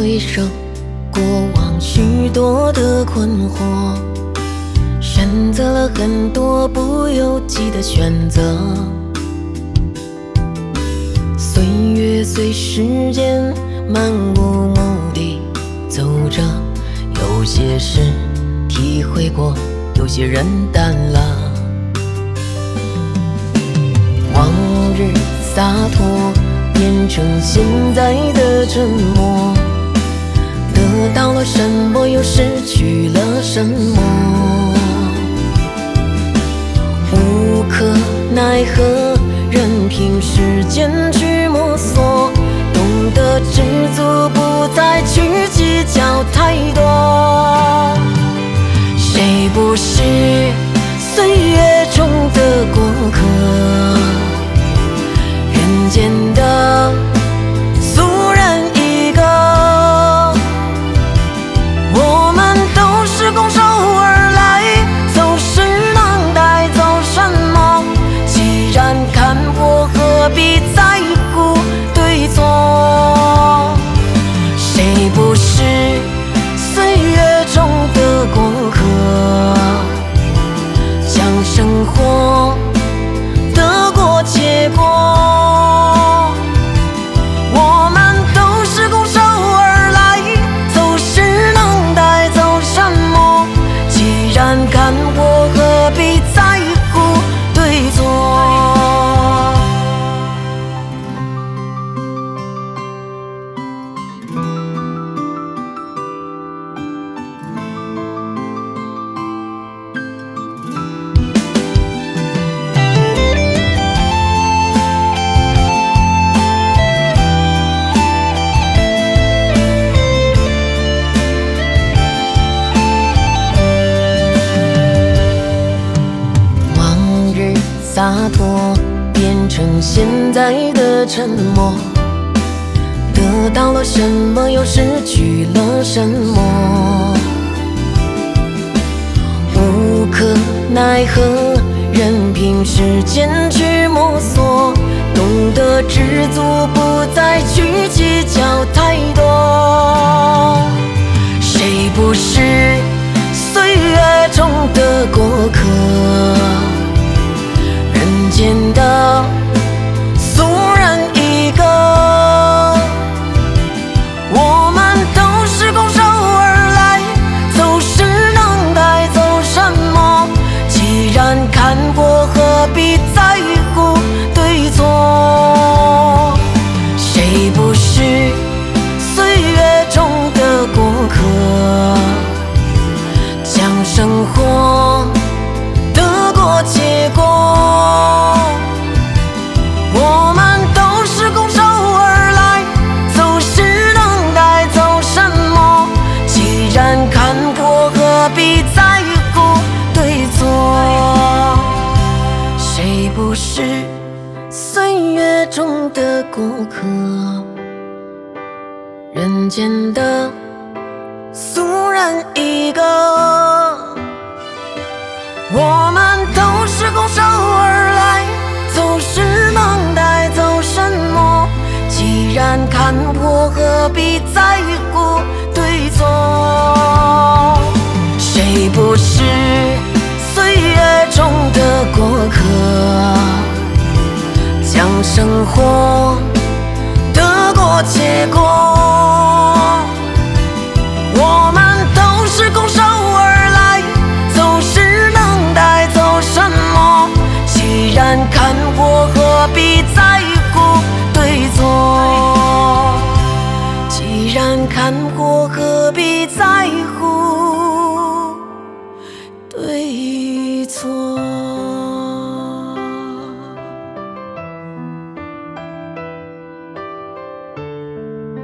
回首过往许多的困惑，选择了很多不由己的选择。岁月随时间漫无目的走着，有些事体会过，有些人淡了。往日洒脱变成现在的沉默，得到了什么又失去了什么，无可奈何，任凭时间去摸索，懂得知足，不再去计较太多。谁不是岁月中的过客，人间的俗人一个，我们都是拱手而来，走时能带走什么？既然看破，何必在乎对错？谁不是岁月中的过客，将生活得过且过。我们都是拱手而来，走时能带走什么？既然看破，何必在乎对错？洒脱变成现在的沉默，得到了什么又失去了什么，无可奈何，任凭时间去摸索，懂得知足，不再去计较太多。谁不是岁月中的过客，人间的俗人一个，我们都是拱手而来，走时能带走什么？既然看破，何必在乎对错？谁不是岁月中的过客，将生活得过且过。我们都是拱手而来，走时能带走什么？既然看破，何必在乎对错？谁不是岁月中的过客，人间的俗人一个，我们都是拱手而来，走时能带走什么？既然看破，何必在乎对错？谁不是岁月中的过客，将生活得过且过。